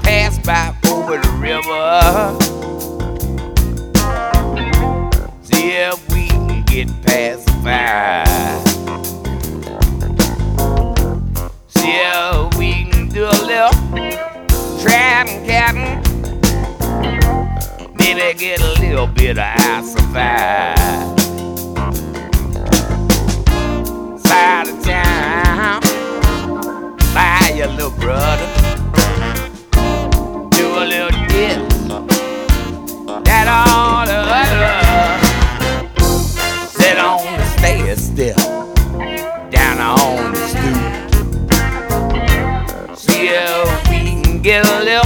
pass by over the river. See if we can get pacified. See if we can do a little trapping, catting. Maybe get a little bit of ice survive. Side of town, buy your little brother